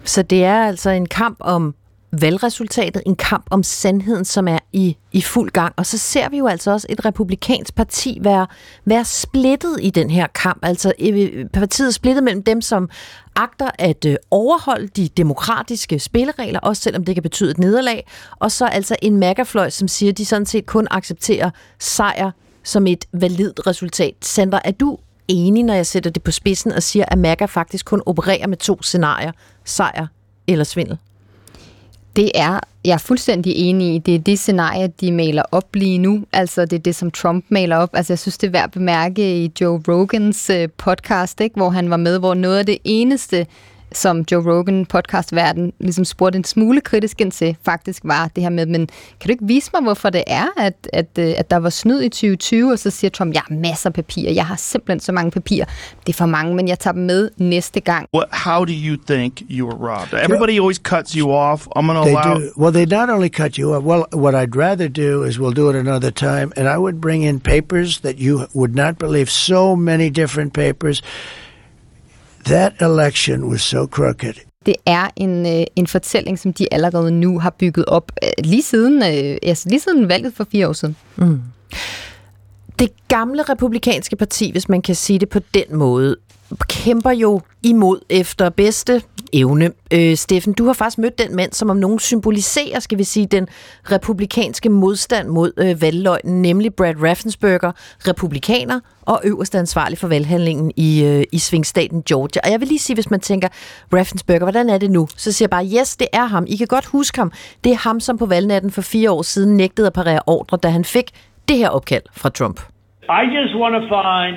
Så det er altså en kamp om valgresultatet, en kamp om sandheden, som er i fuld gang. Og så ser vi jo altså også et republikansk parti være splittet i den her kamp. Altså partiet er splittet mellem dem, som agter at overholde de demokratiske spilleregler, også selvom det kan betyde et nederlag, og så altså en MAGA-fløj, som siger, at de sådan set kun accepterer sejr som et validt resultat. Sandra, er du enig, når jeg sætter det på spidsen og siger, at MAGA faktisk kun opererer med 2 scenarier, sejr eller svindel? Jeg er fuldstændig enig i, det er det scenarie, de maler op lige nu. Altså, det er det, som Trump maler op. Altså, jeg synes, det er værd at bemærke i Joe Rogans podcast, ikke, hvor han var med, hvor noget af det eneste, som Joe Rogan podcastverden ligesom spurgte en smule kritisk ind til, faktisk var det her med, men kan du ikke vise mig, hvorfor det er, at der var snyd i 2020, og så siger Trump, jeg har masser af papirer, jeg har simpelthen så mange papirer, det er for mange, men jeg tager dem med næste gang. How do you think you were robbed? Everybody always cuts you off. I'm going to allow... Well, they not only cut you off, well, what I'd rather do is we'll do it another time, and I would bring in papers that you would not believe, so many different papers. That election was so crooked. Det er en fortælling, som de allerede nu har bygget op lige siden valget for 4 år siden. Mm. Det gamle republikanske parti, hvis man kan sige det på den måde, kæmper jo imod efter bedste evne. Steffen, du har faktisk mødt den mand, som om nogen symboliserer, skal vi sige, den republikanske modstand mod valgløgnen, nemlig Brad Raffensperger, republikaner og øverste ansvarlig for valghandlingen i svingstaten Georgia. Og jeg vil lige sige, hvis man tænker, Raffensperger, hvordan er det nu? Så siger jeg bare, yes, det er ham. I kan godt huske ham. Det er ham, som på valgnatten for 4 år siden nægtede at parere ordre, da han fik det her opkald fra Trump. I just want to find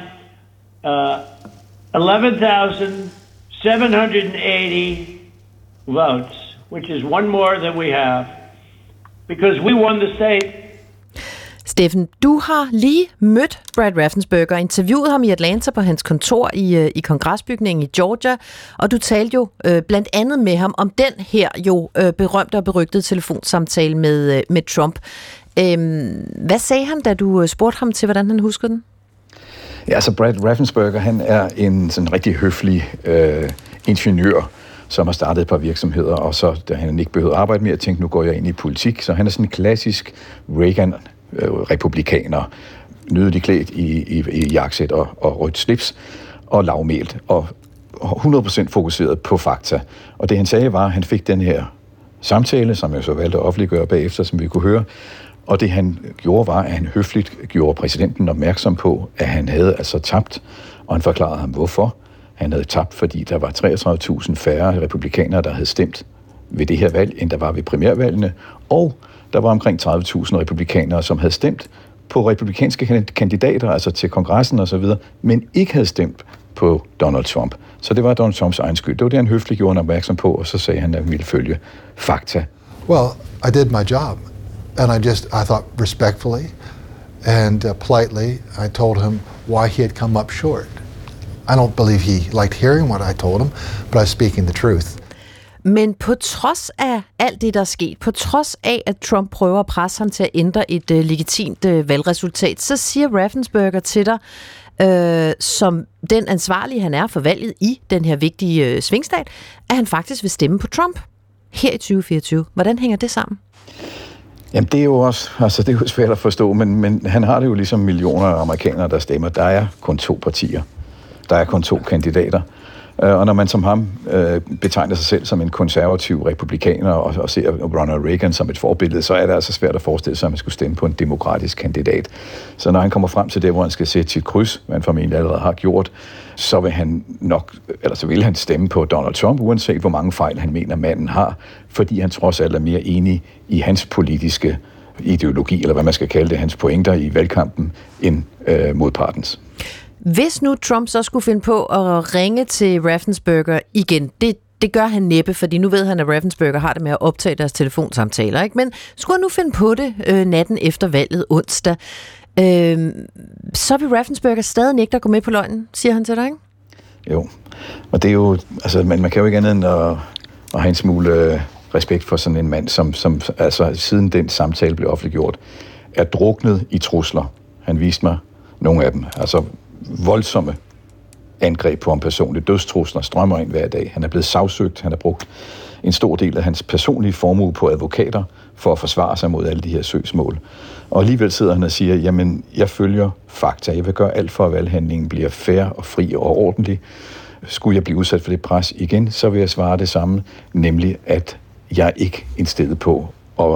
11,780 votes, which is one more than we have, because we won the state. Steffen, du har lige mødt Brad Raffensperger, interviewet ham i Atlanta på hans kontor i kongresbygningen i Georgia, og du talte jo blandt andet med ham om den her jo berømte og berygtede telefonsamtale med Trump. Hvad sagde han, da du spurgte ham til, hvordan han huskede den? Ja, altså Brad Raffensperger, han er en sådan rigtig høflig ingeniør, som har startet et par virksomheder, og så, da han ikke behøvede at arbejde mere, tænkte, nu går jeg ind i politik. Så han er sådan en klassisk Reagan-republikaner, nydeligt klædt i jakkesæt og rødt slips, og lavmælt, og 100% fokuseret på fakta. Og det han sagde var, at han fik den her samtale, som jeg så valgte at offentliggøre bagefter, som vi kunne høre, og det han gjorde var, at han høfligt gjorde præsidenten opmærksom på, at han havde altså tabt, og han forklarede ham, hvorfor. Han havde tabt, fordi der var 33.000 færre republikanere, der havde stemt ved det her valg, end der var ved primærvalgene, og der var omkring 30.000 republikanere, som havde stemt på republikanske kandidater, altså til kongressen og så videre, men ikke havde stemt på Donald Trump. Så det var Donald Trumps egen skyld. Det var det, han høfligt gjorde opmærksom på, og så sagde han, at han ville følge fakta. Well, I did my job, and I thought respectfully and politely, I told him why he had come up short. I don't believe he liked hearing what I told him, but I was speaking the truth. Men på trods af alt det, der er sket, på trods af, at Trump prøver at presse ham til at ændre et legitimt valgresultat, så siger Raffensperger til dig, som den ansvarlige, han er for valget i den her vigtige svingstat, at han faktisk vil stemme på Trump her i 2024. Hvordan hænger det sammen? Jamen det er jo også, altså det er jo svært at forstå, men han har det jo ligesom millioner af amerikanere, der stemmer. Der er kun 2 partier. Der er kun 2 kandidater. Og når man som ham betegner sig selv som en konservativ republikaner og ser Ronald Reagan som et forbillede, så er det altså svært at forestille sig, at man skulle stemme på en demokratisk kandidat. Så når han kommer frem til det, hvor han skal sætte sit kryds, hvad han formentlig allerede har gjort, så vil han stemme på Donald Trump, uanset hvor mange fejl han mener, manden har, fordi han trods alt er mere enig i hans politiske ideologi, eller hvad man skal kalde det, hans pointer i valgkampen, end modpartens. Hvis nu Trump så skulle finde på at ringe til Raffensperger igen, det gør han næppe, fordi nu ved han, at Raffensperger har det med at optage deres telefonsamtaler, ikke? Men skulle han nu finde på det natten efter valget onsdag, så vil Raffensperger stadig nægte at gå med på løgnen, siger han til dig, ikke? Jo, og det er jo, altså man kan jo ikke andet end at have en smule respekt for sådan en mand, som altså siden den samtale blev offentliggjort, er druknet i trusler. Han viste mig nogle af dem, altså voldsomme angreb på ham personligt. Dødstrusler strømmer ind hver dag. Han er blevet sagsøgt. Han har brugt en stor del af hans personlige formue på advokater for at forsvare sig mod alle de her søgsmål. Og alligevel sidder han og siger, jamen, jeg følger fakta. Jeg vil gøre alt for, at valghandlingen bliver fair og fri og ordentlig. Skulle jeg blive udsat for det pres igen, så vil jeg svare det samme, nemlig at jeg ikke er indstillet på at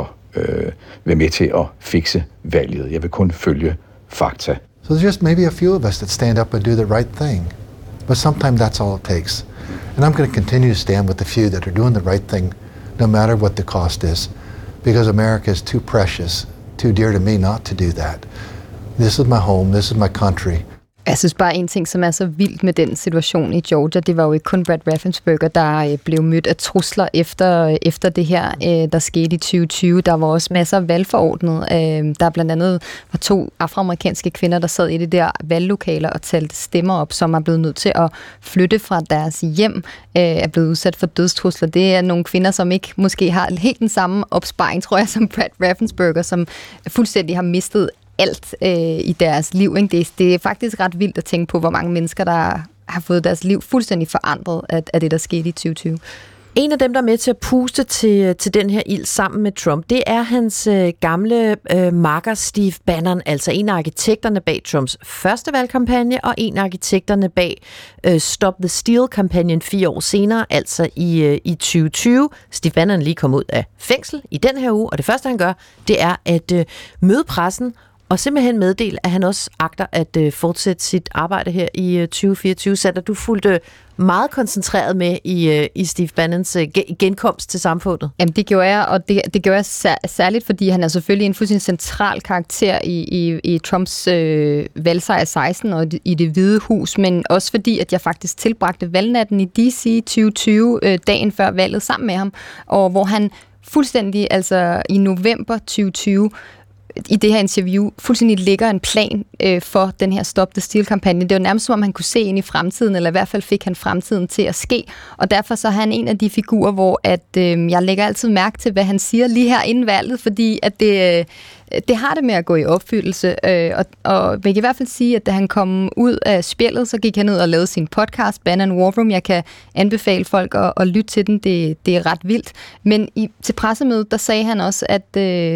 være med til at fikse valget. Jeg vil kun følge fakta. So there's just maybe a few of us that stand up and do the right thing. But sometimes that's all it takes. And I'm going to continue to stand with the few that are doing the right thing, no matter what the cost is. Because America is too precious, too dear to me not to do that. This is my home, this is my country. Jeg synes bare, en ting, som er så vildt med den situation i Georgia, det var jo ikke kun Brad Raffensperger, der blev mødt af trusler efter det her, der skete i 2020. Der var også masser af valgforordnede. Der blandt andet var 2 afroamerikanske kvinder, der sad i det der valglokaler og talte stemmer op, som er blevet nødt til at flytte fra deres hjem, er blevet udsat for dødstrusler. Det er nogle kvinder, som ikke måske har helt den samme opsparing, tror jeg, som Brad Raffensperger, som fuldstændig har mistet alt i deres liv. Ikke? Det er faktisk ret vildt at tænke på, hvor mange mennesker, der har fået deres liv fuldstændig forandret af det, der skete i 2020. En af dem, der er med til at puste til den her ild sammen med Trump, det er hans gamle makker Steve Bannon, altså en af arkitekterne bag Trumps første valgkampagne, og en af arkitekterne bag Stop the Steal-kampagnen 4 år senere, altså i 2020. Steve Bannon lige kom ud af fængsel i den her uge, og det første, han gør, det er at møde pressen og simpelthen meddele, at han også agter at fortsætte sit arbejde her i 2024. Så er du fulgt meget koncentreret med i Steve Bannons genkomst til samfundet? Jamen det gjorde jeg, og det gjorde jeg særligt, fordi han er selvfølgelig en fuldstændig central karakter i Trumps valgsejr 16 og i det Hvide Hus, men også fordi, at jeg faktisk tilbragte valgnatten i DC 2020, dagen før valget, sammen med ham, og hvor han fuldstændig, altså i november 2020, i det her interview fuldstændig lægger en plan for den her Stop the Steal-kampagne. Det var nærmest som om han kunne se ind i fremtiden, eller i hvert fald fik han fremtiden til at ske. Og derfor så er han en af de figurer, hvor at, jeg lægger altid mærke til, hvad han siger lige her inden valget, fordi at det har det med at gå i opfyldelse. Og jeg kan i hvert fald sige, at da han kom ud af spjældet, så gik han ud og lavede sin podcast, Bannon War Room. Jeg kan anbefale folk at lytte til den. Det er ret vildt. Men til pressemødet, der sagde han også, at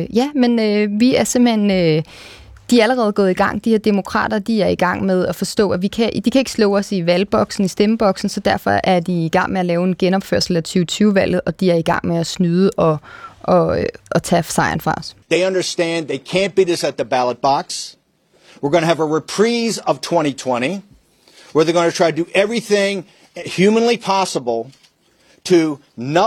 vi er simpelthen... de er allerede gået i gang. De her demokrater, de er i gang med at forstå, at de kan ikke slå os i valgboksen, i stemmeboksen, så derfor er de i gang med at lave en genopførsel af 2020-valget, og de er i gang med at snyde og tage sejren fra os. They understand they can't beat us at the ballot box. We're going to have a reprise of 2020, where they're going to try to do everything humanly possible to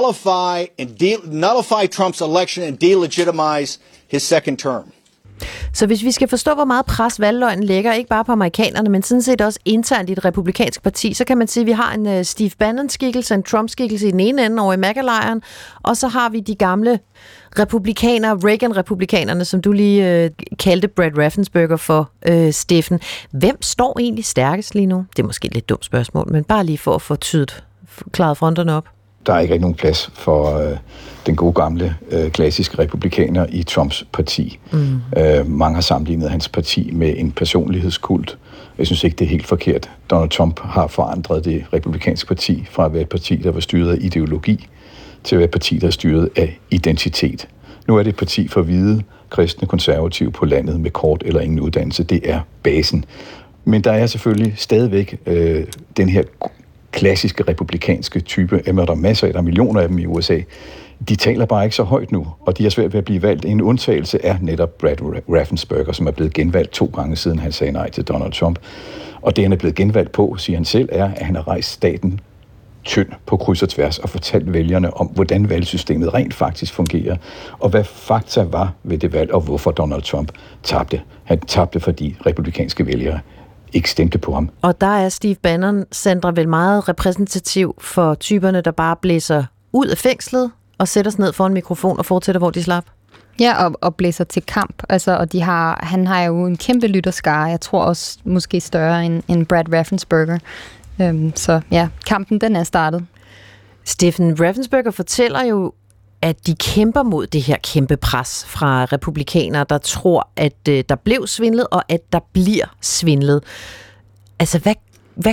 nullify Trump's election and delegitimize his second term. Så hvis vi skal forstå, hvor meget pres valgløgnen lægger, ikke bare på amerikanerne, men sådan set også internt i et republikansk parti, så kan man sige, at vi har en Steve Bannon-skikkelse, en Trump-skikkelse i den ene ende over i MAGA-lejren, og så har vi de gamle republikanere, Reagan-republikanerne, som du lige kaldte Brad Raffensperger for, Steffen. Hvem står egentlig stærkest lige nu? Det er måske et lidt dumt spørgsmål, men bare lige for at få klaret fronterne op. Der er ikke rigtig nogen plads for den gode gamle klassiske republikaner i Trumps parti. Mange har sammenlignet hans parti med en personlighedskult. Jeg synes ikke, det er helt forkert. Donald Trump har forandret det republikanske parti fra at være et parti, der var styret af ideologi, til at være et parti, der er styret af identitet. Nu er det et parti for hvide, kristne, konservative på landet med kort eller ingen uddannelse. Det er basen. Men der er selvfølgelig stadigvæk den her klassiske republikanske type, der er masser af, der er millioner af dem i USA, de taler bare ikke så højt nu, og de er svært ved at blive valgt. En undtagelse er netop Brad Raffensperger, som er blevet genvalgt 2 gange siden han sagde nej til Donald Trump. Og det han er blevet genvalgt på, siger han selv, er, at han har rejst staten tynd på kryds og tværs og fortalt vælgerne om, hvordan valgsystemet rent faktisk fungerer, og hvad fakta var ved det valg, og hvorfor Donald Trump tabte. Han tabte, fordi republikanske vælgere ikke stemte på ham. Og der er Steve Bannon, Sandra, vel meget repræsentativ for typerne, der bare blæser ud af fængslet og sætter sig ned for en mikrofon og fortsætter, hvor de slap. Ja, og blæser til kamp. Altså, og han har jo en kæmpe lytterskare. Jeg tror også måske større end Brad Raffensperger. Så ja, kampen den er startet. Steffen Raffensperger fortæller jo, at de kæmper mod det her kæmpe pres fra republikanere, der tror, at der blev svindlet, og at der bliver svindlet. Altså, hvad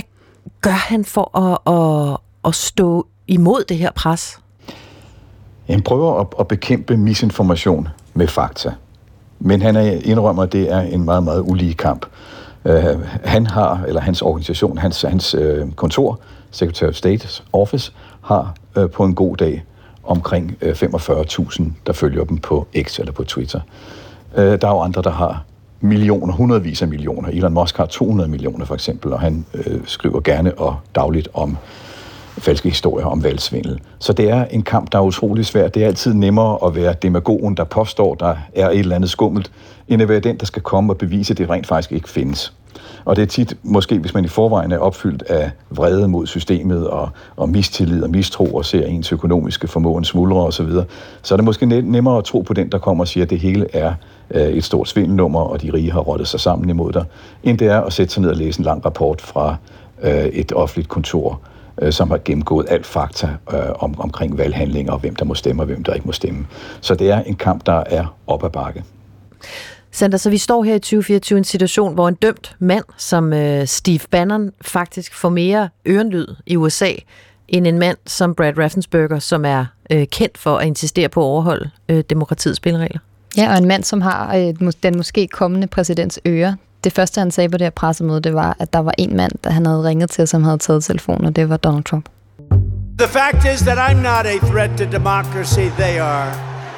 gør han for at stå imod det her pres? Han prøver at bekæmpe misinformation med fakta. Men han indrømmer, at det er en meget, meget ulige kamp. Han har, eller hans organisation, hans kontor, Secretary of State's Office, har på en god dag omkring 45.000, der følger dem på X eller på Twitter. Der er jo andre, der har millioner, hundredvis af millioner. Elon Musk har 200 millioner for eksempel, og han skriver gerne og dagligt om falske historier om valgsvindel. Så det er en kamp, der er utrolig svær. Det er altid nemmere at være demagogen, der påstår, der er et eller andet skummelt, end at være den, der skal komme og bevise, at det rent faktisk ikke findes. Og det er tit, måske hvis man i forvejen er opfyldt af vrede mod systemet og mistillid og mistro og ser ens økonomiske formåen smuldre osv., så er det måske nemmere at tro på den, der kommer og siger, at det hele er et stort svindelnummer, og de rige har rottet sig sammen imod dig, end det er at sætte sig ned og læse en lang rapport fra et offentligt kontor, som har gennemgået alt fakta omkring valghandlinger, og hvem der må stemme og hvem der ikke må stemme. Så det er en kamp, der er op ad bakke. Sander, så vi står her i 2024 en situation, hvor en dømt mand som Steve Bannon faktisk får mere ørenlyd i USA, end en mand som Brad Raffensperger, som er kendt for at insistere på at overholde demokratiets spilleregler. Ja, og en mand, som har den måske kommende præsidents øre. Det første, han sagde på det her pressemøde, det var, at der var en mand, der han havde ringet til, som havde taget telefonen, og det var Donald Trump. The fact is that I'm not a threat to democracy, they are.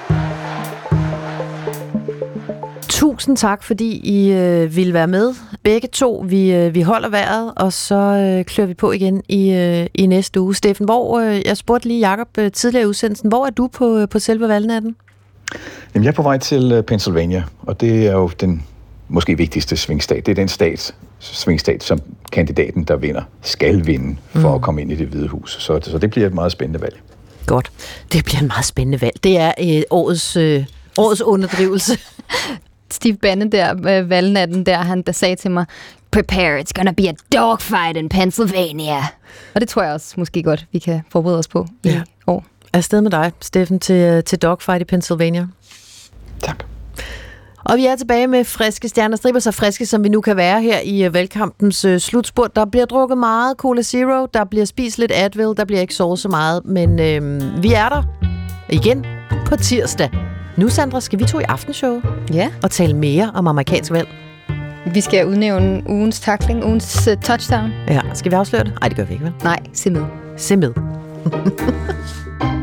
Tusind tak, fordi I ville være med. Begge to, vi holder vejret, og så klør vi på igen i næste uge. Steffen, jeg spurgte lige Jacob tidligere i udsendelsen, hvor er du på selve valgnatten? Jamen, jeg er på vej til Pennsylvania, og det er jo den måske vigtigste svingstat. Det er den svingstat, som kandidaten, der vinder, skal vinde for at komme ind i Det Hvide Hus. Så det bliver et meget spændende valg. Godt. Det bliver et meget spændende valg. Det er årets underdrivelse. Steve Bannon der, valgnatten der, han der sagde til mig, prepare, it's gonna be a dogfight in Pennsylvania. Og det tror jeg også måske godt, vi kan forberede os på i år. Afsted med dig, Steffen, til dogfight i Pennsylvania. Tak. Og vi er tilbage med friske stjernestriber, så friske som vi nu kan være her i valgkampens slutspurt. Der bliver drukket meget Cola Zero, der bliver spist lidt Advil, der bliver ikke sovet så meget, men vi er der igen på tirsdag. Nu, Sandra, skal vi to i aftenshowet og tale mere om amerikansk valg. Vi skal udnævne ugens tackling, ugens touchdown. Ja, skal vi afsløre det? Nej, det gør vi ikke, vel? Nej, se med. Se med.